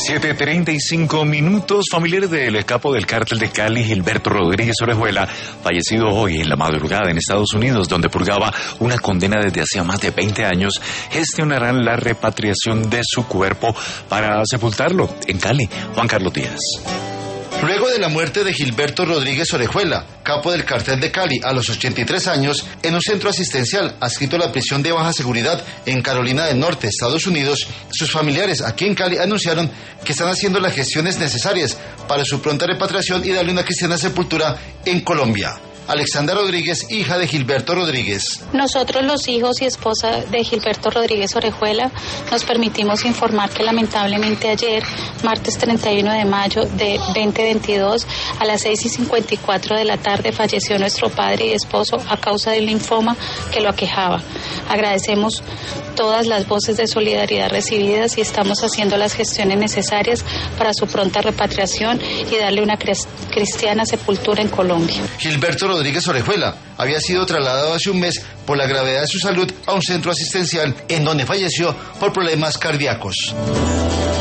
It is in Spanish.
7:35. Familiares del capo del cártel de Cali, Gilberto Rodríguez Orejuela, fallecido hoy en la madrugada en Estados Unidos, donde purgaba una condena desde hacía más de 20 años, gestionarán la repatriación de su cuerpo para sepultarlo en Cali. Juan Carlos Díaz. Luego de la muerte de Gilberto Rodríguez Orejuela, capo del cartel de Cali, a los 83 años, en un centro asistencial adscrito a la prisión de baja seguridad en Carolina del Norte, Estados Unidos, sus familiares aquí en Cali anunciaron que están haciendo las gestiones necesarias para su pronta repatriación y darle una cristiana sepultura en Colombia. Alexandra Rodríguez, hija de Gilberto Rodríguez. Nosotros, los hijos y esposa de Gilberto Rodríguez Orejuela, nos permitimos informar que lamentablemente ayer, martes 31 de mayo de 2022, a las 6:54 de la tarde, falleció nuestro padre y esposo a causa de un linfoma que lo aquejaba. Agradecemos todas las voces de solidaridad recibidas y estamos haciendo las gestiones necesarias para su pronta repatriación y darle una cristiana sepultura en Colombia. Gilberto Rodríguez Orejuela había sido trasladado hace un mes por la gravedad de su salud a un centro asistencial en donde falleció por problemas cardíacos.